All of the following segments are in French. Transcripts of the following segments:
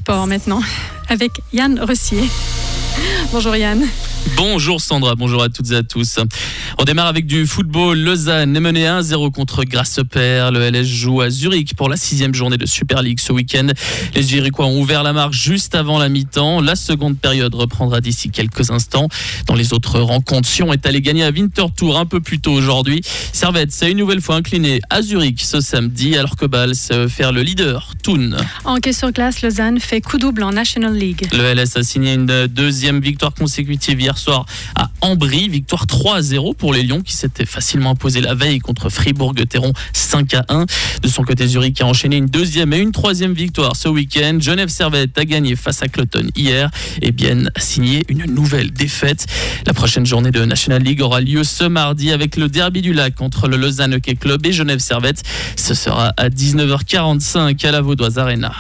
sport maintenant, avec Yann Ressier. Bonjour Yann. Bonjour Sandra, bonjour à toutes et à tous. On démarre avec du football. Lausanne est menée 1-0 contre Grasshopper. Le LS joue à Zurich pour la 6e journée de Super League ce week-end. Les Zurichois ont ouvert la marque juste avant la mi-temps. La seconde période reprendra d'ici quelques instants. Dans les autres rencontres, Sion est allé gagner à Winterthur un peu plus tôt aujourd'hui. Servette s'est une nouvelle fois incliné à Zurich ce samedi, alors que Bâle s'est offert le leader, Thun. En hockey sur glace, Lausanne fait coup double en National League. Le LS a signé une deuxième victoire consécutive hier soir à Ambry, victoire 3-0 pour les Lions qui s'étaient facilement imposés la veille contre Fribourg-Gotteron 5-1. De son côté, Zurich a enchaîné une deuxième et une troisième victoire ce week-end. Genève Servette a gagné face à Cloton hier et Bienne a signé une nouvelle défaite. La prochaine journée de National League aura lieu ce mardi avec le derby du lac entre le Lausanne Hockey Club et Genève Servette. Ce sera à 19h45 à la Vaudoise Arena.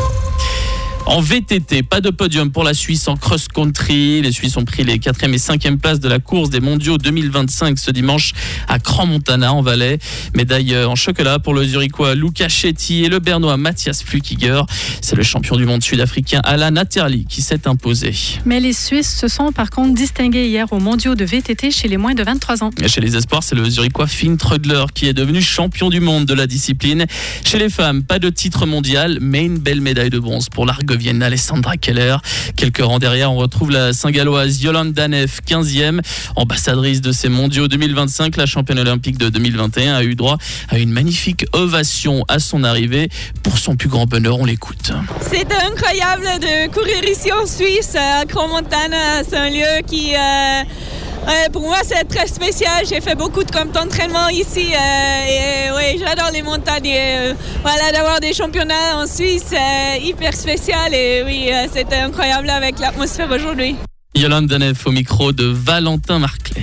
En VTT, pas de podium pour la Suisse en cross-country. Les Suisses ont pris les 4e et 5e places de la course des mondiaux 2025 ce dimanche à Crans-Montana en Valais. Médaille en chocolat pour le Zurichois Luca Chetty et le Bernois Matthias Flukiger. C'est le champion du monde sud-africain Alan Atterley qui s'est imposé. Mais les Suisses se sont par contre distingués hier aux mondiaux de VTT chez les moins de 23 ans. Et chez les espoirs, c'est le Zurichois Finn Trudler qui est devenu champion du monde de la discipline. Chez les femmes, pas de titre mondial, mais une belle médaille de bronze pour l'Argovienne Alessandra Keller. Quelques rangs derrière, on retrouve la Saint-Galloise Yolande Danef, 15e. Ambassadrice de ces mondiaux 2025, la championne olympique de 2021 a eu droit à une magnifique ovation à son arrivée. Pour son plus grand bonheur, on l'écoute. C'est incroyable de courir ici en Suisse, à Crans-Montana. C'est un lieu qui... pour moi, c'est très spécial. J'ai fait beaucoup de camps d'entraînement ici et j'adore les montagnes. Et, d'avoir des championnats en Suisse, c'est hyper spécial et c'était incroyable avec l'atmosphère aujourd'hui. Yolande Danef au micro de Valentin Marclay.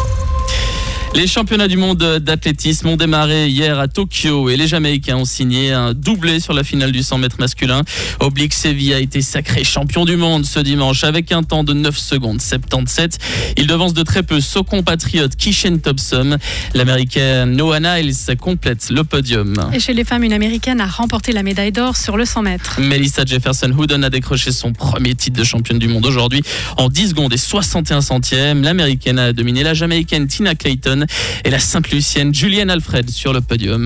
Les championnats du monde d'athlétisme ont démarré hier à Tokyo et les Jamaïcains ont signé un doublé sur la finale du 100 mètres masculin. Oblique Séville a été sacré champion du monde ce dimanche avec un temps de 9 secondes 77. Il devance de très peu son compatriote Kishen Thompson. L'américaine Noah Niles complète le podium. Et chez les femmes, une américaine a remporté la médaille d'or sur le 100 mètres. Melissa Jefferson-Houden a décroché son premier titre de championne du monde aujourd'hui en 10 secondes et 61 centièmes. L'américaine a dominé la jamaïcaine Tina Clayton et la Sainte-Lucienne Julienne Alfred sur le podium.